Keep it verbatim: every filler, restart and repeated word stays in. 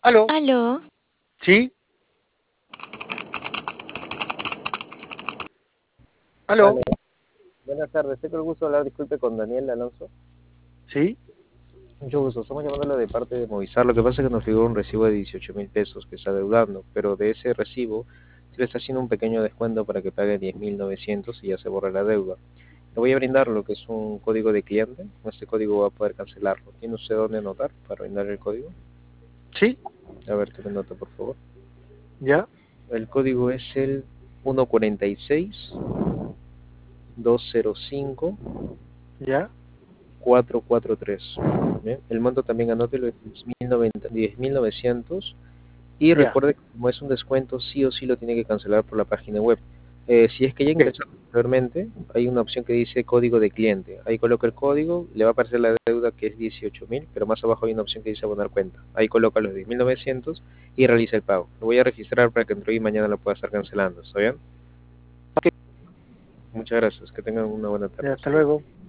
¿Aló? Aló, ¿Sí? Aló, ¿Aló? buenas tardes. Tengo el gusto de hablar, disculpe, con Daniel Alonso. ¿Sí? Mucho gusto. Estamos llamándolo de parte de Movistar. Lo que pasa es que nos figura un recibo de dieciocho mil pesos que está deudando, pero de ese recibo se le está haciendo un pequeño descuento para que pague diez mil novecientos y ya se borra la deuda. Le voy a brindar lo que es un código de cliente. Con este código va a poder cancelarlo. ¿Tiene usted dónde anotar para brindar el código? ¿Sí? A ver, que me nota, por favor. ¿Ya? El código es el uno cuarenta y seis dos cero cinco ¿Ya? cuatro cuatro tres. Bien, el monto también anótelo es diez mil novecientos y ¿Ya? recuerde que como es un descuento sí o sí lo tiene que cancelar por la página web. Eh, si es que ya Ok. ingresó anteriormente, hay una opción que dice código de cliente. Ahí coloca el código, le va a aparecer la deuda que es dieciocho mil, pero más abajo hay una opción que dice abonar cuenta. Ahí coloca los diez mil novecientos y realiza el pago. Lo voy a registrar para que entre hoy y mañana lo pueda estar cancelando. ¿Está bien? Ok. Muchas gracias. Que tengan una buena tarde. Ya, hasta luego.